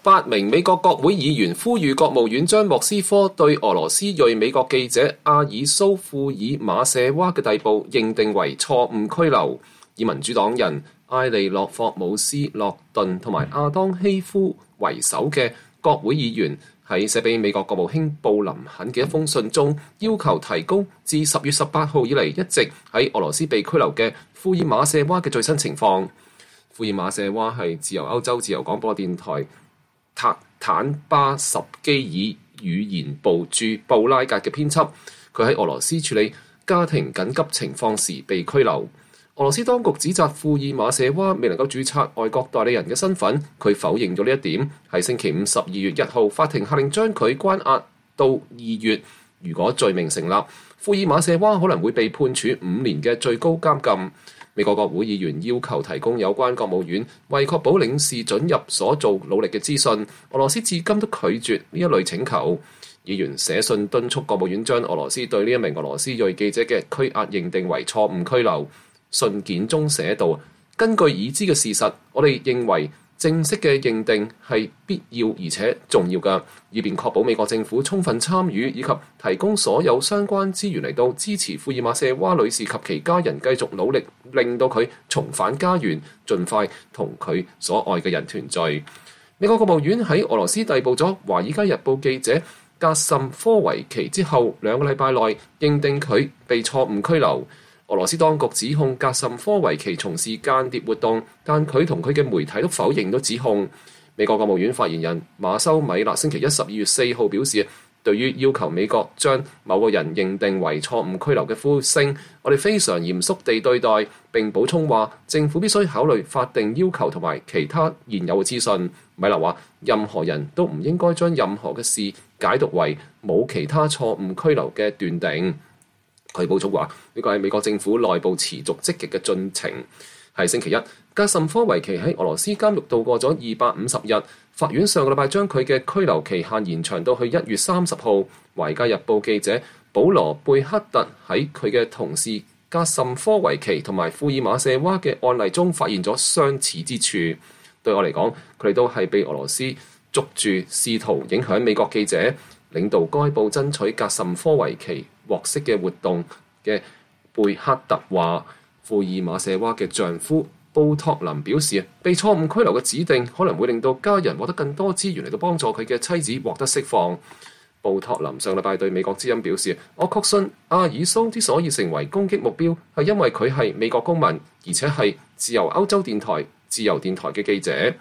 8名美國國會議員呼籲國務院將莫斯科對俄羅斯裔美國記者阿爾蘇庫爾馬舍娃嘅逮捕認定為錯誤拘留，以民主黨人艾利諾霍姆斯諾頓同埋亞當希夫為首嘅國會議員喺寫俾美國國務卿布林肯嘅一封信中，要求提供自10月18號以嚟一直喺俄羅斯被拘留嘅庫爾馬舍娃嘅最新情況。庫爾馬舍娃係自由歐洲自由廣播電台坦巴什基爾語言部駐布拉格嘅編輯，佢喺俄羅斯處理家庭緊急情況時被拘留。俄羅斯當局指責庫爾馬舍娃未能夠註冊外國代理人嘅身份，佢否認咗呢一點。喺星期五12月1號，法庭下令將佢關押到2月。如果罪名成立，庫爾馬舍娃可能會被判處5年嘅最高監禁。美國國會議員要求提供有關國務院為確保領事准入所做努力嘅資訊，俄羅斯至今都拒絕呢一類請求。議員寫信敦促國務院將俄羅斯對呢一名俄羅斯裔記者嘅拘押認定為錯誤拘留。信件中寫道：根據已知嘅事實，我哋認為正式嘅認定係必要而且重要嘅，以便確保美國政府充分參與以及提供所有相關資源嚟到支持庫爾馬舍娃女士及其家人繼續努力，令到佢重返家園，盡快同佢所愛嘅人團聚。美國國務院喺俄羅斯逮捕咗《華爾街日報》記者格什科維奇之後2個禮拜內認定佢被錯誤拘留。俄羅斯當局指控格什科維奇從事間諜活動，但佢同佢嘅媒體都否認咗指控。美國國務院發言人馬修米勒星期一12月4號表示，對於要求美國將某個人認定為錯誤拘留嘅呼聲，我哋非常嚴肅地對待。並補充話，政府必須考慮法定要求同埋其他現有嘅資訊。米勒話，任何人都唔應該將任何嘅事解讀為冇其他錯誤拘留嘅斷定。佢補充話，呢個係美國政府內部持續積極嘅進程。係星期一，格什科維奇喺俄羅斯監獄度過咗250日，法院上個禮拜將佢嘅拘留期限延長到去1月30號。《華爾街日報》記者保羅貝克特喺佢嘅同事格什科維奇同埋庫爾馬舍娃嘅案例中發現咗相似之處。對我嚟講，佢哋都係被俄羅斯捉住，試圖影響美國記者。領導該報爭取格什科維奇獲釋嘅活動嘅貝克特話，庫爾馬舍娃嘅丈夫布托林表示，被錯誤拘留嘅指定可能會令到家人獲得更多資源嚟到幫助佢嘅妻子獲得釋放。布托林上禮拜對美國之音表示，我確信阿爾蘇之所以成為攻擊目標，係因為佢係美國公民，而且係自由歐洲電台、自由電台嘅記者。